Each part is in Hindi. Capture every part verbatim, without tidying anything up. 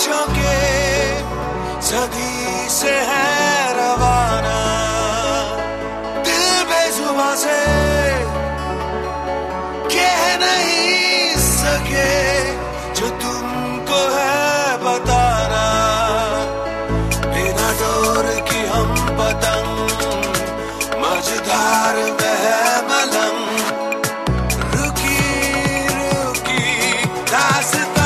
ख्वाहिशों के सदी से है रवाना, दिल बेजुबां से कह नहीं सके जो तुमको है बताना। बिना डोर की हम पतंग मझधार में है मलंग, रुकी रुकी दास्तां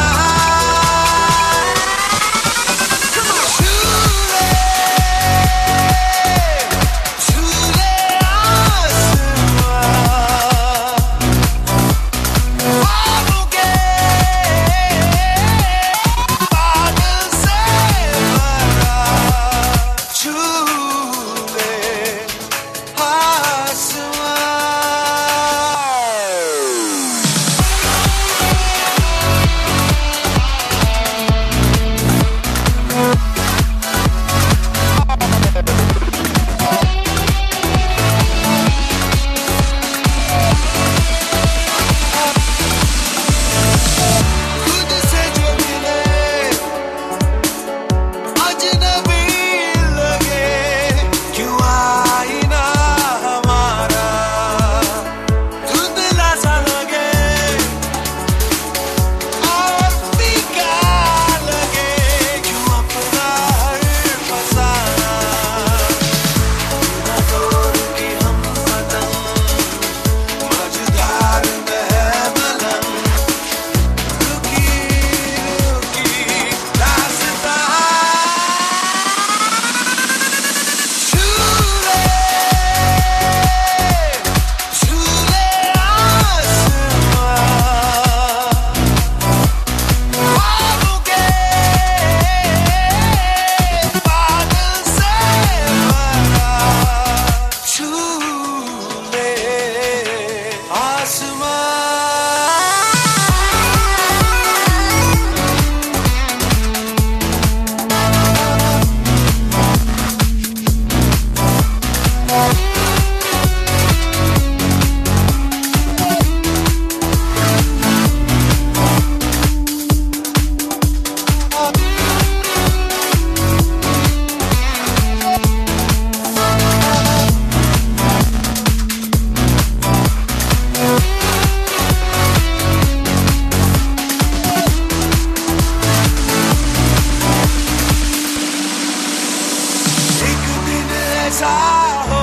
हो,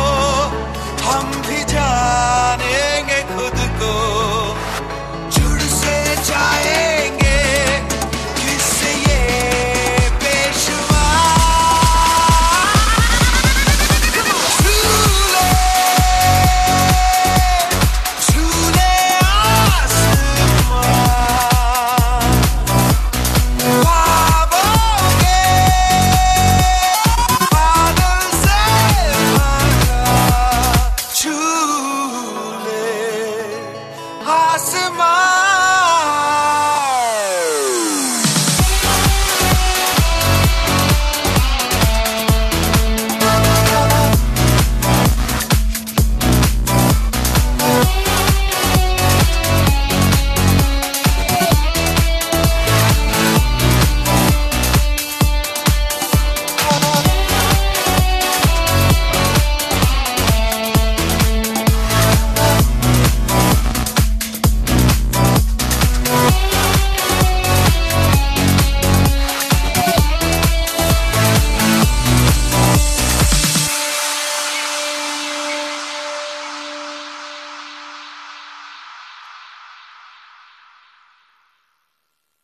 हम भी जानेंगे खुद को, जुड़ से जाएंगे किससे ये पेशवा। झूले झूले आसमां, ख्वाबों के बादल से झूले आसमां।